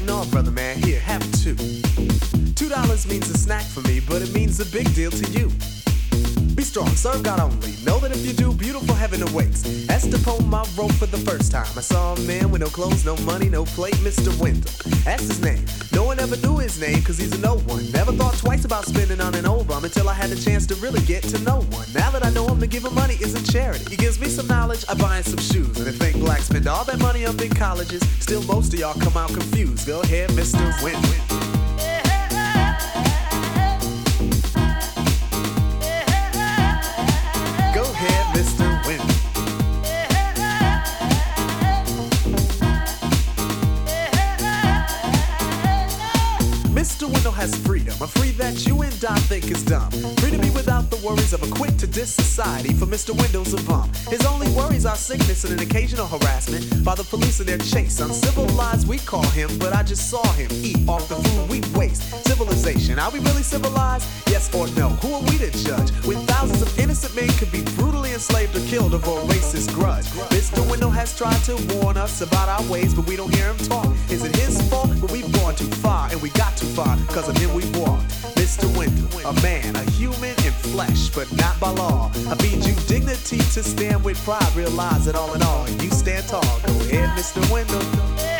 No, brother man, here, have two. $2 means a snack for me, but it means a big deal to you. Be strong, serve God only. Know that if you do, beautiful heaven awaits. Asked upon my rope for the first time. I saw a man with no clothes, no money, no plate, Mr. Wendell. Asked his name. No one ever knew his name, cause he's a no one. Never thought twice about spending on an old bum until I had the chance to really get to know one. Now that I know him, to give him money isn't charity. He gives me some knowledge, I buy him some shoes. And if think blacks spend all that money on big colleges, still most of y'all come out confused. Go ahead, Mr. Wendell. Mr. Wendell. Mr. Wendell has freedom, a free that you and I think is dumb. Free to be without the worries of a quick to diss society. For Mr. Wendell's a bum. His only worries are sickness and an occasional harassment by the police in their chase. Uncivilized we call him, but I just saw him eat off the food we waste. Civilization, are we really civilized? Yes or no? Who are we to judge? When thousands of innocent men could be brutally enslaved or killed over a racist grudge. Mr. Wendell has tried to warn us about our ways, but we don't hear him talk. Is it his fault? But we've gone too far, and we got too far, cause of him we walked. Mr. Wendell, a man, a human in flesh, but not by law. I feed you dignity to stand with pride. Realize that all in all, you stand tall. Go ahead, Mr. Wendell.